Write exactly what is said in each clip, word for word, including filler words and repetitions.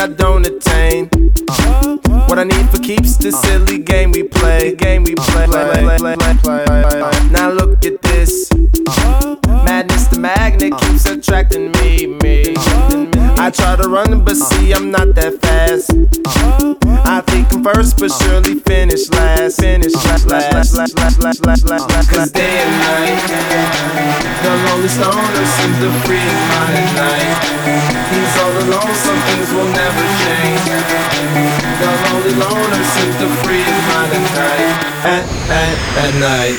I don't attain what I need for keeps the silly game we play. Game we play. Now look at this madness, the magnet keeps attracting me, me. I try to run, but see I'm not that fast. I think I'm first, but surely finish last. Finish last, last, last, last, last, last, last. Cause day and night, the lonely stoner seems to free his mind at night. He's all alone, some things will never change. The lonely loner seems to free his mind at night. At, at, at night.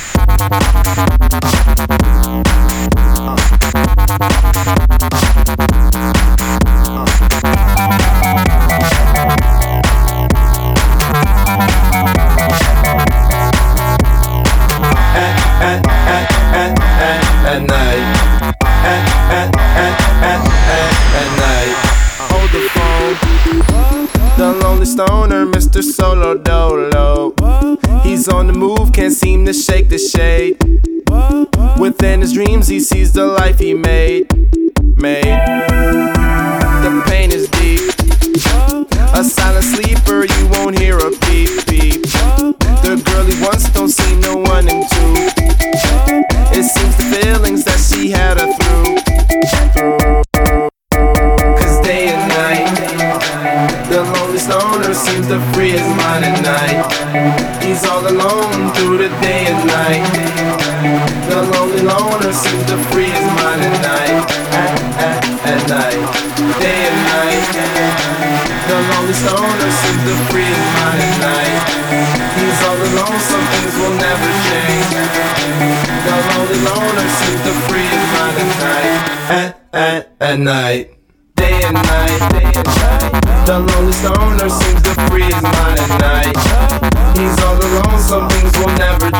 Stoner, Mister Solo Dolo. He's on the move, can't seem to shake the shade. Within his dreams, he sees the life he made. Made. The pain is deep. A silent sleeper, you won't hear a beep beep. The girl he wants don't see no one in two. It seems the feelings that she had her through. through. Cause day and night, the lonely stoner seems to free his mind at night. He's all alone through the day and night. The lonely loner seems to free his mind at night. At, at, at night. Day and night. The lonely stoner seems to free his mind at night. He's all alone, some things will never change. The lonely loner seems to free his mind at night. At, at, at night. Day and night, day and night. The lonely stoner seems to free his mind at night. He's all alone, some things will never